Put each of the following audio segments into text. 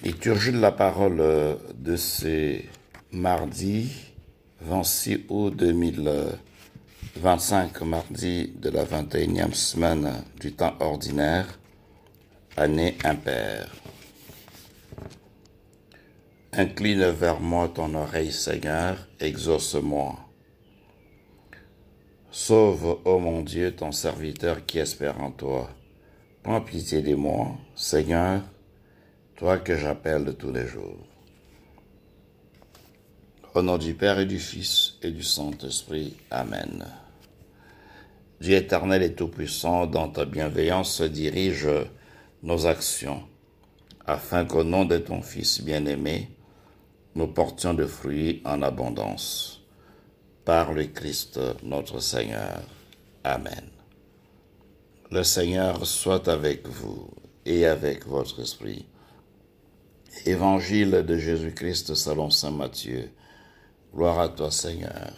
Liturgie de la parole de ce mardi 26 août 2025, mardi de la 21e semaine du temps ordinaire, année impaire. Incline vers moi ton oreille, Seigneur, exauce-moi. Sauve, ô mon Dieu, ton serviteur qui espère en toi. Prends pitié de moi, Seigneur, toi que j'appelle de tous les jours. Au nom du Père et du Fils et du Saint-Esprit. Amen. Dieu éternel et tout-puissant, dans ta bienveillance dirige nos actions, afin qu'au nom de ton Fils bien-aimé, nous portions de fruits en abondance. Par le Christ notre Seigneur. Amen. Le Seigneur soit avec vous et avec votre esprit. Évangile de Jésus-Christ selon saint Matthieu. Gloire à toi, Seigneur.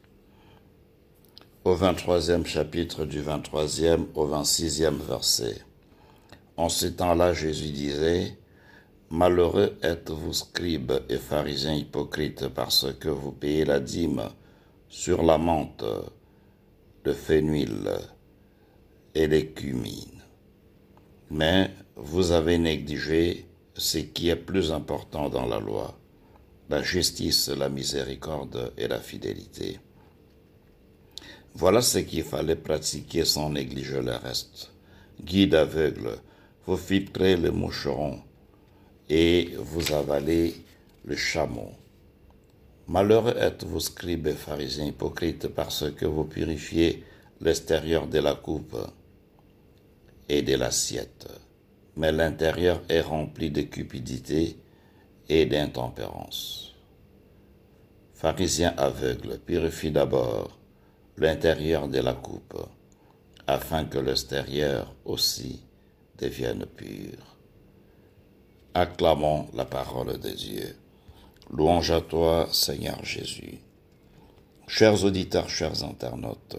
Au 23e chapitre du 23e au 26e verset. En ce temps-là, Jésus disait, « Malheureux êtes-vous, scribes et pharisiens hypocrites, parce que vous payez la dîme sur la menthe, le fénouil et l'écumine. Mais vous avez négligé ce qui est plus important dans la loi, la justice, la miséricorde et la fidélité. Voilà ce qu'il fallait pratiquer sans négliger le reste. Guide aveugle, vous filtrez le moucheron et vous avalez le chameau. Malheureux êtes-vous, scribes et pharisiens hypocrites, parce que vous purifiez l'extérieur de la coupe et de l'assiette, mais l'intérieur est rempli de cupidité et d'intempérance. Pharisiens aveugles, purifie d'abord l'intérieur de la coupe, afin que l'extérieur aussi devienne pur. Acclamons la parole de Dieu. Louange à toi, Seigneur Jésus. Chers auditeurs, chers internautes,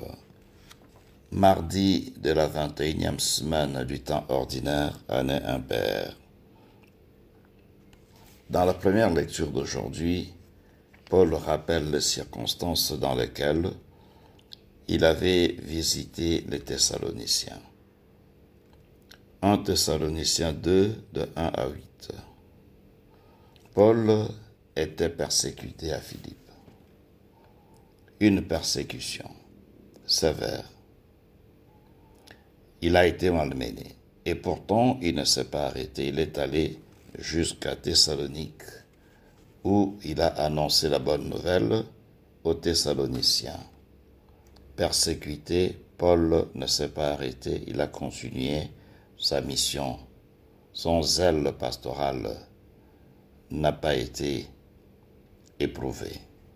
mardi de la 21e semaine du temps ordinaire, année impaire. Dans la première lecture d'aujourd'hui, Paul rappelle les circonstances dans lesquelles il avait visité les Thessaloniciens. 1 Thessaloniciens 2, de 1 à 8. Paul était persécuté à Philippe. Une persécution sévère. Il a été malmené, et pourtant il ne s'est pas arrêté. Il est allé jusqu'à Thessalonique, où il a annoncé la bonne nouvelle aux Thessaloniciens. Persécuté, Paul ne s'est pas arrêté, il a continué sa mission. Son zèle pastoral n'a pas été éprouvé.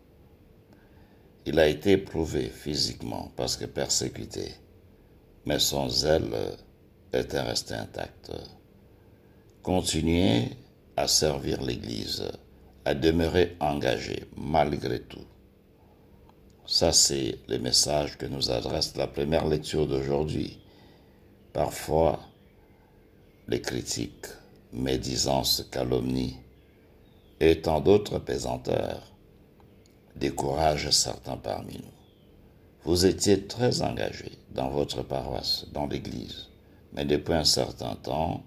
Il a été éprouvé physiquement parce que persécuté, mais son zèle était resté intact. Continuer à servir l'Église, à demeurer engagé malgré tout. Ça, c'est le message que nous adresse la première lecture d'aujourd'hui. Parfois, les critiques, médisances, calomnies et tant d'autres pesanteurs découragent certains parmi nous. Vous étiez très engagés dans votre paroisse, dans l'Église, mais depuis un certain temps,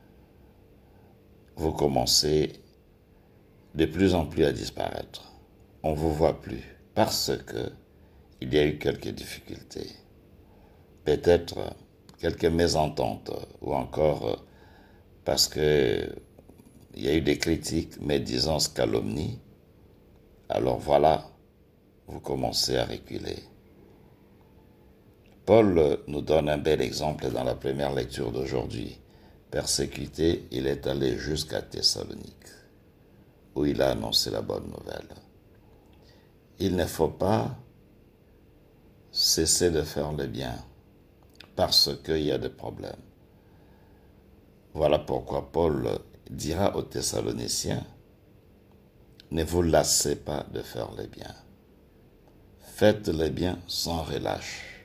vous commencez de plus en plus à disparaître. On ne vous voit plus parce que il y a eu quelques difficultés, peut-être quelques mésententes ou encore parce que il y a eu des critiques, médisances, calomnies. Alors voilà, vous commencez à reculer. Paul nous donne un bel exemple dans la première lecture d'aujourd'hui. Persécuté, il est allé jusqu'à Thessalonique, où il a annoncé la bonne nouvelle. Il ne faut pas cesser de faire le bien, parce qu'il y a des problèmes. Voilà pourquoi Paul dira aux Thessaloniciens, ne vous lassez pas de faire le bien. Faites le bien sans relâche.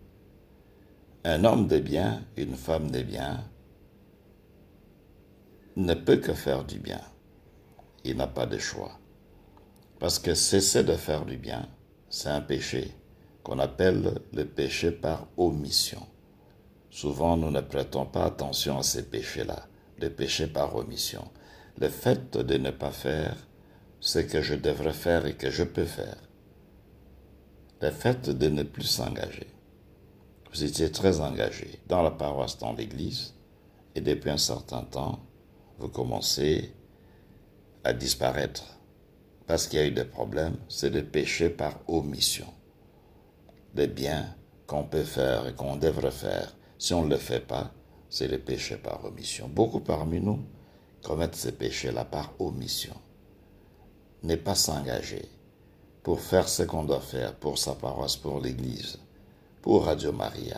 Un homme de bien, une femme de bien, ne peut que faire du bien. Il n'a pas de choix. Parce que cesser de faire du bien, c'est un péché qu'on appelle le péché par omission. Souvent, nous ne prêtons pas attention à ces péchés-là, le péché par omission. Le fait de ne pas faire ce que je devrais faire et que je peux faire. Le fait de ne plus s'engager. Vous étiez très engagé dans la paroisse, dans l'église, et depuis un certain temps, vous commencez à disparaître parce qu'il y a eu des problèmes. C'est le péché par omission. Les biens qu'on peut faire et qu'on devrait faire, si on ne le fait pas, c'est le péché par omission. Beaucoup parmi nous commettent ces péchés-là par omission. Ne pas s'engager pour faire ce qu'on doit faire pour sa paroisse, pour l'Église, pour Radio Maria.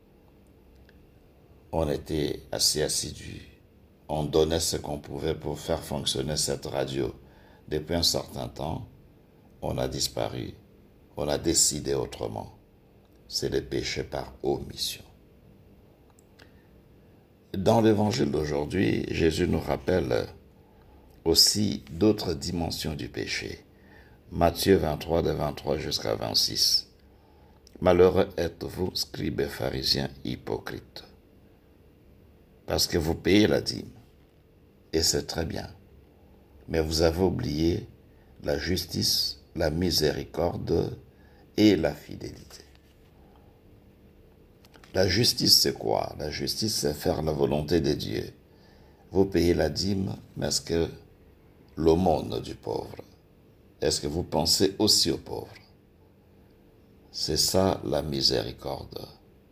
On était assez assidus. On donnait ce qu'on pouvait pour faire fonctionner cette radio. Depuis un certain temps, on a disparu. On a décidé autrement. C'est le péché par omission. Dans l'évangile d'aujourd'hui, Jésus nous rappelle aussi d'autres dimensions du péché. Matthieu 23, de 23 jusqu'à 26. Malheureux êtes-vous, scribes et pharisiens hypocrites, parce que vous payez la dîme, et c'est très bien. Mais vous avez oublié la justice, la miséricorde et la fidélité. La justice, c'est quoi? La justice, c'est faire la volonté de Dieu. Vous payez la dîme, mais est-ce que l'aumône du pauvre, est-ce que vous pensez aussi aux pauvres? C'est ça la miséricorde.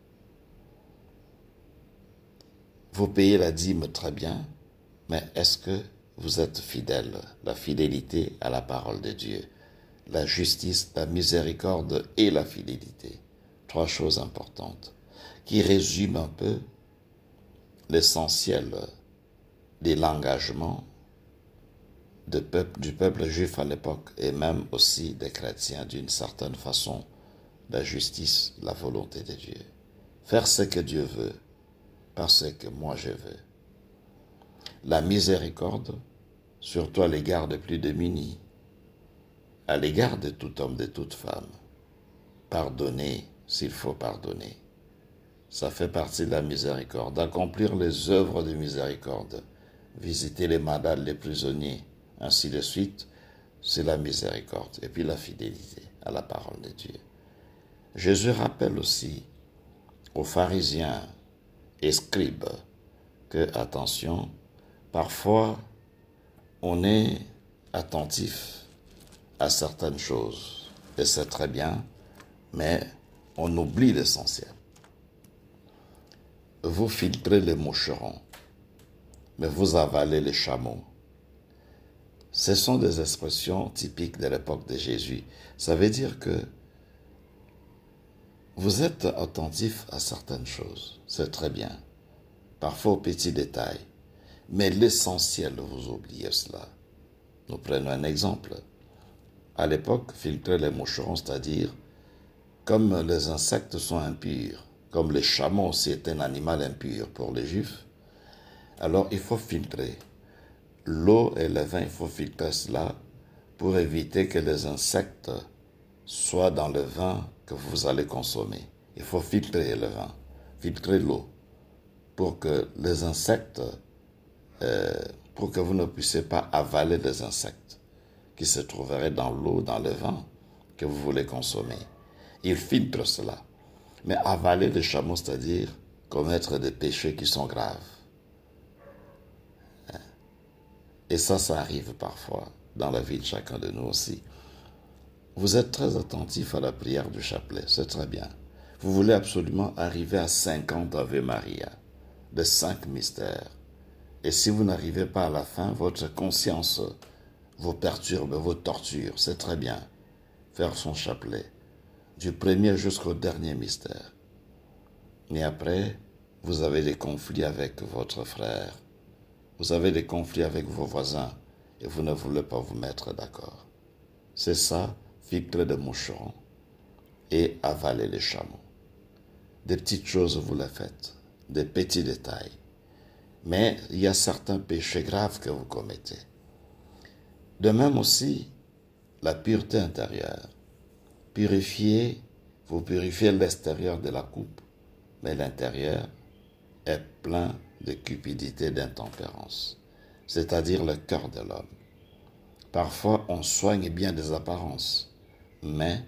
Vous payez la dîme très bien, mais est-ce que vous êtes fidèle? La fidélité à la parole de Dieu, la justice, la miséricorde et la fidélité. Trois choses importantes qui résument un peu l'essentiel de l'engagement du peuple juif à l'époque et même aussi des chrétiens d'une certaine façon. La justice, la volonté de Dieu. Faire ce que Dieu veut, pas ce que moi je veux. La miséricorde, surtout à l'égard des plus démunis, à l'égard de tout homme, de toute femme. Pardonner s'il faut pardonner. Ça fait partie de la miséricorde. D'accomplir les œuvres de miséricorde, visiter les malades, les prisonniers, ainsi de suite, c'est la miséricorde. Et puis la fidélité à la parole de Dieu. Jésus rappelle aussi aux pharisiens et scribes que, attention, parfois on est attentif à certaines choses, et c'est très bien, mais on oublie l'essentiel. Vous filtrez les moucherons, mais vous avalez les chameaux. Ce sont des expressions typiques de l'époque de Jésus. Ça veut dire que vous êtes attentif à certaines choses, c'est très bien, parfois aux petits détails, mais l'essentiel, vous oubliez cela. Nous prenons un exemple. À l'époque, filtrer les moucherons, c'est-à-dire, comme les insectes sont impurs, comme les chameaux aussi est un animal impur pour les Juifs, alors il faut filtrer. L'eau et le vin, il faut filtrer cela pour éviter que les insectes soient dans le vin que vous allez consommer. Il faut filtrer le vin, filtrer l'eau, pour que les insectes, pour que vous ne puissiez pas avaler les insectes qui se trouveraient dans l'eau, dans le vin que vous voulez consommer. Il filtre cela. Mais avaler les chameaux, c'est-à-dire commettre des péchés qui sont graves. Et ça arrive parfois dans la vie de chacun de nous aussi. Vous êtes très attentif à la prière du chapelet, c'est très bien. Vous voulez absolument arriver à 50 Ave Maria, de 5 mystères. Et si vous n'arrivez pas à la fin, votre conscience vous perturbe, vous torture, c'est très bien. Faire son chapelet, du premier jusqu'au dernier mystère. Et après, vous avez des conflits avec votre frère. Vous avez des conflits avec vos voisins et vous ne voulez pas vous mettre d'accord. C'est ça, filtrer des moucherons et avaler les chameaux. Des petites choses, vous les faites, des petits détails. mais il y a certains péchés graves que vous commettez. De même aussi, la pureté intérieure. Vous purifiez l'extérieur de la coupe, mais l'intérieur est plein de cupidité et d'intempérance, c'est-à-dire le cœur de l'homme. Parfois, on soigne bien des apparences, mais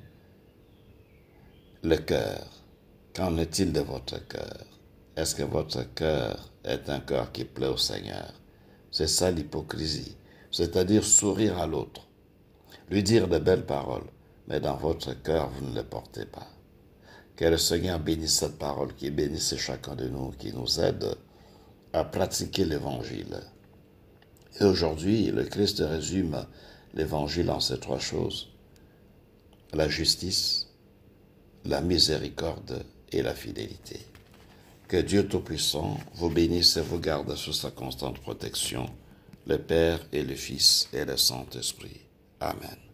le cœur, qu'en est-il de votre cœur? Est-ce que votre cœur est un cœur qui plaît au Seigneur? C'est ça l'hypocrisie, c'est-à-dire sourire à l'autre, lui dire de belles paroles, mais dans votre cœur, vous ne les portez pas. Que le Seigneur bénisse cette parole, qui bénisse chacun de nous, qui nous aide à pratiquer l'Évangile. Et aujourd'hui, le Christ résume l'Évangile en ces trois choses: la justice, la miséricorde et la fidélité. Que Dieu Tout-Puissant vous bénisse et vous garde sous sa constante protection, le Père et le Fils et le Saint-Esprit. Amen.